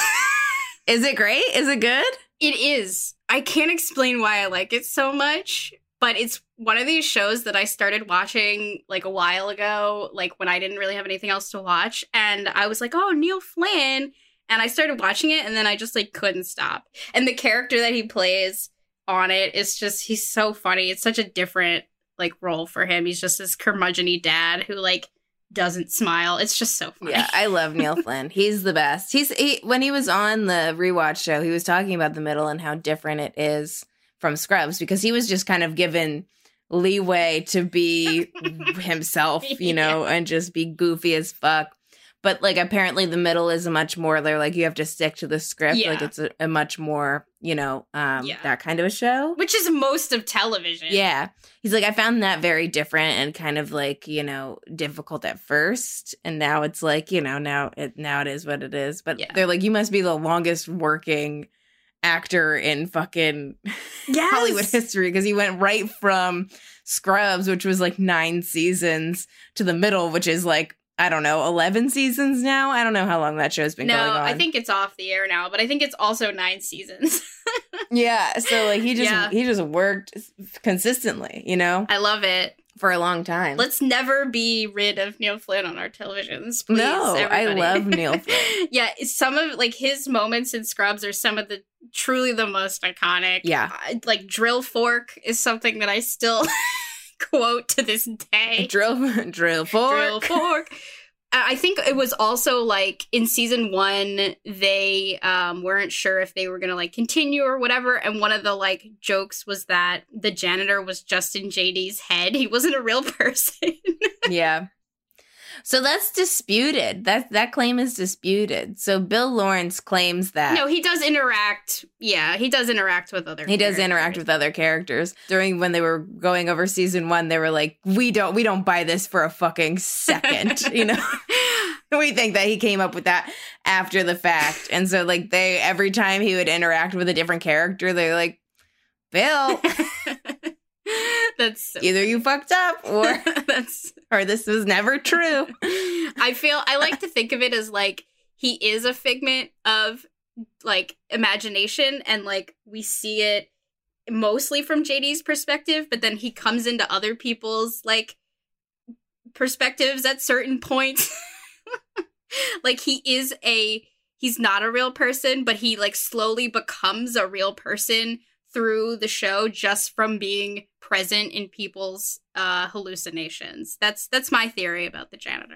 Is it great? Is it good? It is. I can't explain why I like it so much, but it's one of these shows that I started watching like a while ago, like when I didn't really have anything else to watch. And I was like, oh, Neil Flynn. And I started watching it, and then I just like couldn't stop. And the character that he plays on it is just, he's so funny. It's such a different like role for him. He's just this curmudgeon-y dad who like doesn't smile. It's just so funny. Yeah, I love Neil Flynn. He's the best. He's he, when he was on the rewatch show, he was talking about The Middle and how different it is from Scrubs because he was just kind of given leeway to be himself, you know, and just be goofy as fuck. But like apparently The Middle is a much more, they're like you have to stick to the script. Yeah. Like it's a, a much more, you know, um Yeah. that kind of a show. Which is most of television. Yeah. He's like, I found that very different and kind of like, you know, difficult at first. And now it's like, you know, now it now it is what it is. But Yeah. they're like, you must be the longest working actor in fucking Yes. Hollywood history because he went right from Scrubs, which was like nine seasons, to The Middle, which is like, I don't know, eleven seasons now. I don't know how long that show's been No, going on. I think it's off the air now, but I think it's also nine seasons. yeah. So like he just Yeah. he just worked consistently, you know, I love it. for a long time. Let's never be rid of Neil Flynn on our televisions, please. No, I everybody. love Neil Flynn. Yeah, some of like his moments in Scrubs are some of the truly the most iconic. Yeah. Uh, like drill fork is something that I still quote to this day. Drill, drill fork. Drill fork. I think it was also like in season one, they um, weren't sure if they were going to like continue or whatever. And one of the like jokes was that the janitor was just in J D's head. He wasn't a real person. Yeah. So that's disputed. That that claim is disputed. So Bill Lawrence claims that. No, he does interact. Yeah, he does interact with other He characters. does interact with other characters. During when they were going over season one, they were like, we don't we don't buy this for a fucking second. You know? We think that he came up with that after the fact. And so like they every time he would interact with a different character, they're like, Bill. That's so either you fucked up or that's or this was never true. I feel I like to think of it as like he is a figment of like imagination, and like we see it mostly from J D's perspective, but then he comes into other people's like perspectives at certain points. Like he is a he's not a real person, but he like slowly becomes a real person through the show just from being present in people's uh, hallucinations. That's that's my theory about the janitor.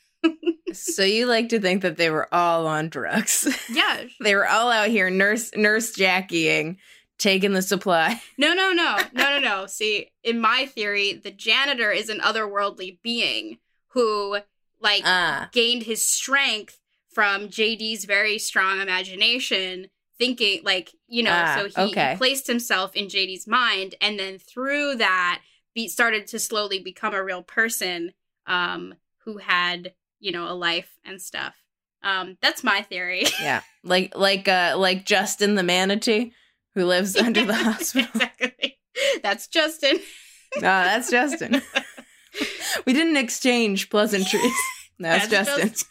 So you like to think that they were all on drugs. Yeah. They were all out here nurse nurse Jackieing, taking the supply. No, no, no. No, no, no. See, in my theory, the janitor is an otherworldly being who like Ah. gained his strength from J D's very strong imagination, thinking like, you know, Ah, so he, okay. he placed himself in J D's mind, and then through that be started to slowly become a real person um who had, you know, a life and stuff. Um that's my theory. Yeah. Like like uh like Justin the manatee who lives under the hospital. Exactly. That's Justin. No, that's Justin. We didn't exchange pleasantries. That's, That's Justin. Justin.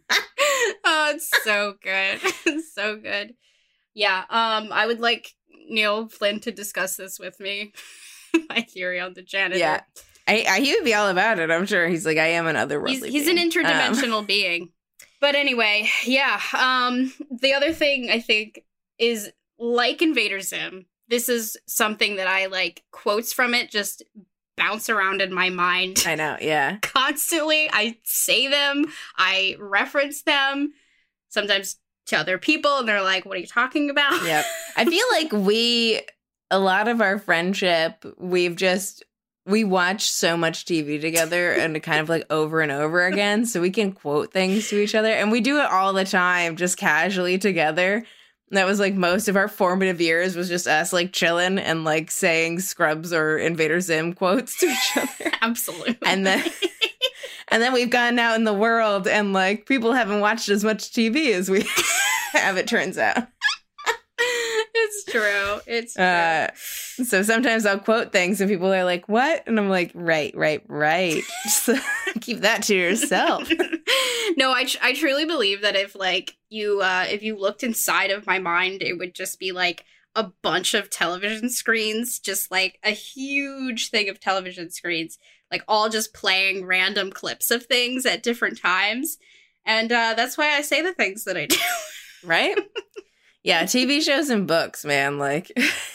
Oh, it's so good. It's so good. Yeah, um, I would like Neil Flynn to discuss this with me. My theory on the janitor. Yeah. I, I he would be all about it. I'm sure he's like, I am an otherworldly He's, he's an being. interdimensional Um, being. But anyway, yeah. Um, the other thing I think is like Invader Zim. This is something that I like quotes from it just bounce around in my mind I know, yeah. constantly. I say them, I reference them, sometimes to other people, and they're like, what are you talking about? Yep. I feel like we, a lot of our friendship, we've just, we watch so much T V together and kind of like over and over again. So we can quote things to each other. And we do it all the time, just casually together. That was like most of our formative years was just us like chilling and like saying Scrubs or Invader Zim quotes to each other. Absolutely. And then and then we've gone out in the world and like people haven't watched as much T V as we have, it turns out. It's true. It's true. Uh, so sometimes I'll quote things and people are like, what? And I'm like, right, right, right. Just keep that to yourself. No, I, tr- I truly believe that if like you uh if you looked inside of my mind, it would just be like a bunch of television screens, just like a huge thing of television screens, like all just playing random clips of things at different times. And uh that's why I say the things that I do. Right? Yeah, T V shows and books, man. Like,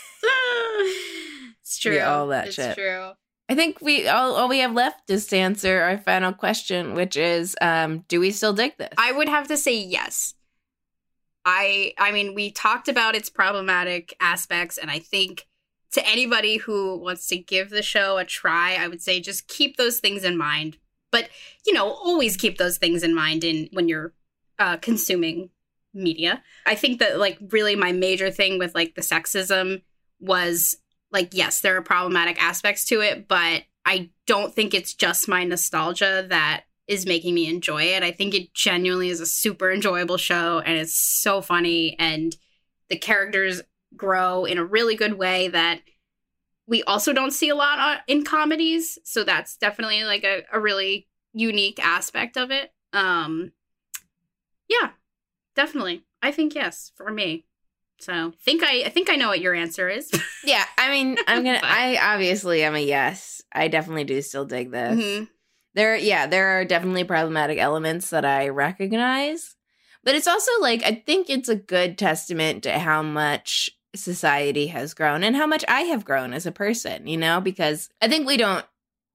It's true. Yeah, all that it's shit. true. I think we all, all we have left is to answer our final question, which is, um, do we still dig this? I would have to say yes. I I mean, we talked about its problematic aspects, and I think to anybody who wants to give the show a try, I would say just keep those things in mind. But, you know, always keep those things in mind in when you're uh, consuming media. I think that, like, really my major thing with, like, the sexism was, like, yes, there are problematic aspects to it, but I don't think it's just my nostalgia that is making me enjoy it. I think it genuinely is a super enjoyable show, and it's so funny, and the characters grow in a really good way that we also don't see a lot on, in comedies. So that's definitely like a, a really unique aspect of it. Um, yeah, definitely. I think yes for me. So I think I, I think I know what your answer is. Yeah, I mean, I'm gonna. But- I obviously am a yes. I definitely do still dig this. Mhm. There, yeah, there are definitely problematic elements that I recognize, but it's also like I think it's a good testament to how much society has grown and how much I have grown as a person. You know, because I think we don't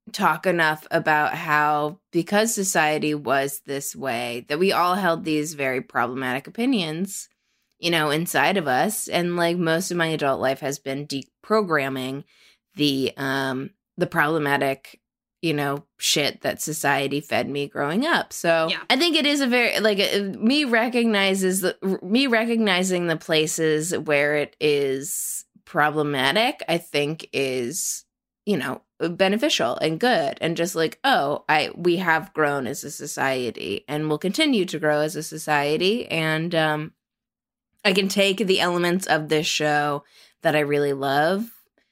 talk enough about how, because society was this way, that we all held these very problematic opinions, you know, inside of us. And like most of my adult life has been deprogramming the um the problematic, you know, shit that society fed me growing up. So Yeah. I think it is a very, like, uh, me recognizes the, me recognizing the places where it is problematic, I think is, you know, beneficial and good, and just like, oh, I we have grown as a society and will continue to grow as a society, and um I can take the elements of this show that I really love,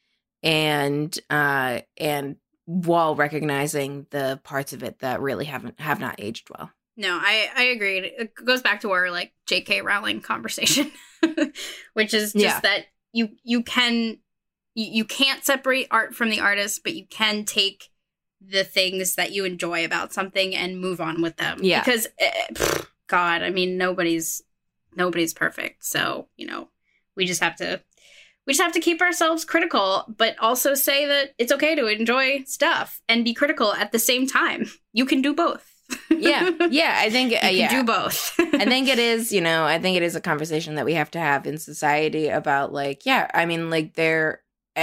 and uh and while recognizing the parts of it that really haven't have not aged well. No, I, I agree. It goes back to our like J K Rowling conversation, which is just Yeah. that you you can you, you can't separate art from the artist, but you can take the things that you enjoy about something and move on with them. Yeah. Because eh, pff, God, I mean, nobody's nobody's perfect. So, you know, we just have to we just have to keep ourselves critical, but also say that it's okay to enjoy stuff and be critical at the same time. You can do both. Yeah. Yeah. I think, You uh, can yeah. do both. I think it is, you know, I think it is a conversation that we have to have in society about, like, yeah, I mean, like, there,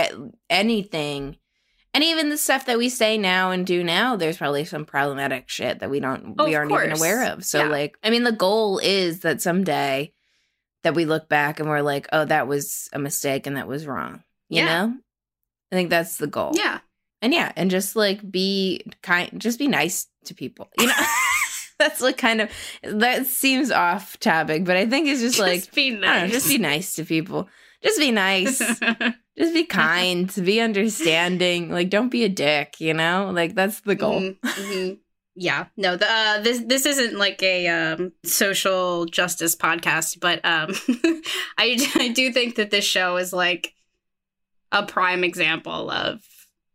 anything, and even the stuff that we say now and do now, there's probably some problematic shit that we don't, Oh, we of aren't even course. aware of. So, Yeah. like, I mean, the goal is that someday that we look back and we're like, oh, that was a mistake and that was wrong. You Yeah. know? I think that's the goal. Yeah. And yeah, and just like be kind, just be nice to people. You know, that's like kind of, that seems off topic, but I think it's just like, Just be I don't know, nice. just be nice to people. Just be nice. Just be kind. Be understanding. Like, don't be a dick. You know, like that's the goal. Mhm, mhm. Yeah, no, the uh, this this isn't like a um, social justice podcast, but um, I I do think that this show is like a prime example of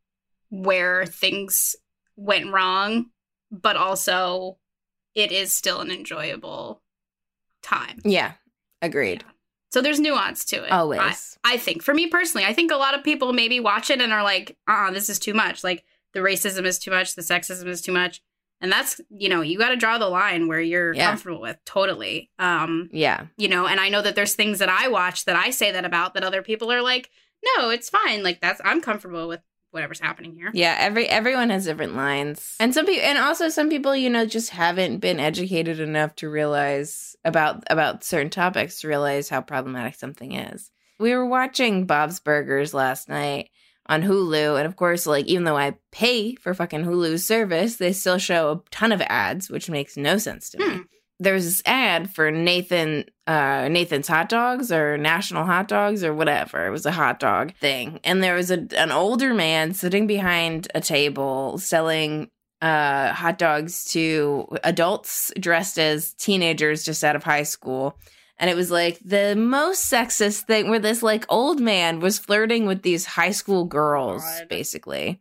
where things went wrong, but also it is still an enjoyable time. Yeah, agreed. So there's nuance to it. Always. I, I think for me personally, I think a lot of people maybe watch it and are like, uh-uh, this is too much. Like the racism is too much. The sexism is too much. And that's, you know, you got to draw the line where you're Yeah. comfortable with. Totally. Um, Yeah. you know, and I know that there's things that I watch that I say that about that other people are like, no, it's fine. Like that's, I'm comfortable with whatever's happening here. Yeah, every everyone has different lines. And some people, and also some people, you know, just haven't been educated enough to realize about about certain topics to realize how problematic something is. We were watching Bob's Burgers last night on Hulu, and of course, like, even though I pay for fucking Hulu's service, they still show a ton of ads, which makes no sense to me. Hmm. There was this ad for Nathan, uh, Nathan's Hot Dogs or National Hot Dogs or whatever. It was a hot dog thing. And there was a, an older man sitting behind a table selling uh, hot dogs to adults dressed as teenagers just out of high school. And it was like the most sexist thing where this like old man was flirting with these high school girls, God. basically.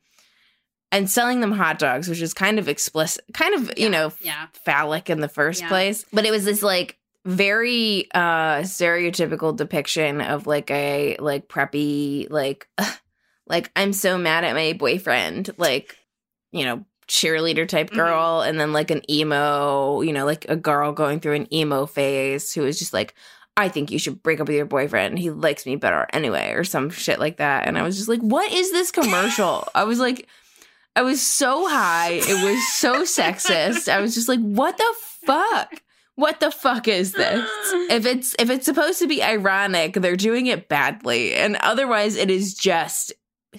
And selling them hot dogs, which is kind of explicit, kind of, you Yeah, know, yeah. phallic in the first Yeah. place. But it was this like very uh stereotypical depiction of like a like preppy, like, like I'm so mad at my boyfriend, like, you know, cheerleader type Mhm. girl, and then like an emo, you know, like a girl going through an emo phase who is just like, I think you should break up with your boyfriend. He likes me better anyway, or some shit like that. And I was just like, what is this commercial? I was like, I was so high. It was so sexist. I was just like, what the fuck? What the fuck is this? If it's if it's supposed to be ironic, they're doing it badly. And otherwise it is just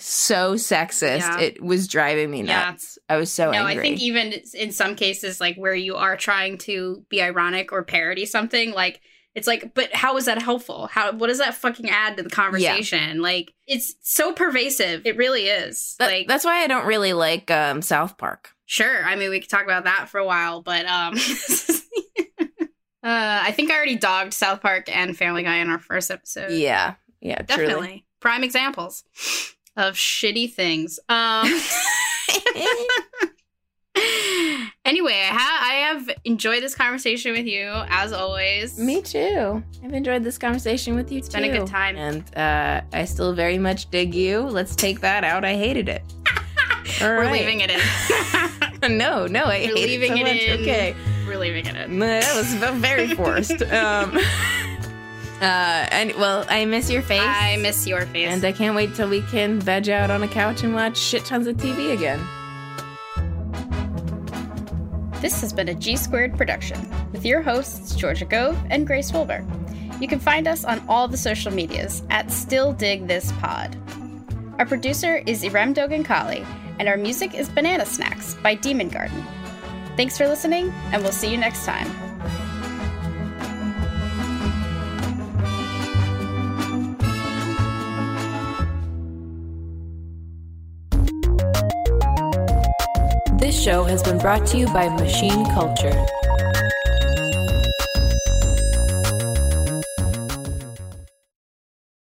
so sexist. Yeah. It was driving me Yeah. nuts. I was so No, angry. I think even in some cases, like where you are trying to be ironic or parody something, like it's like, but how is that helpful? How what does that fucking add to the conversation? Like it's so pervasive. It really is. That- like that's why I don't really like um, South Park. sure. I mean, we could talk about that for a while, but um, uh, I think I already dogged South Park and Family Guy in our first episode. Yeah. Yeah, definitely truly. prime examples of shitty things. Um. Anyway, I, ha- I have enjoyed this conversation with you, as always. Me too. I've enjoyed this conversation with you It's too. been a good time. And uh, I still very much dig you. Let's take that out. I hated it. All We're right. leaving it in. no, no, I We're hate leaving it so it much. in. Okay. We're leaving it in. That was very forced. um, uh, and well, I miss your face. I miss your face. And I can't wait till we can veg out on a couch and watch shit tons of T V again. This has been a G Squared production with your hosts, Georgia Gove and Grace Wilbur. You can find us on all the social medias at Still Dig This Pod. Our producer is Irem Dogan-Kali, and our music is Banana Snacks by Demon Garden. Thanks for listening, and we'll see you next time. This show has been brought to you by Machine Culture.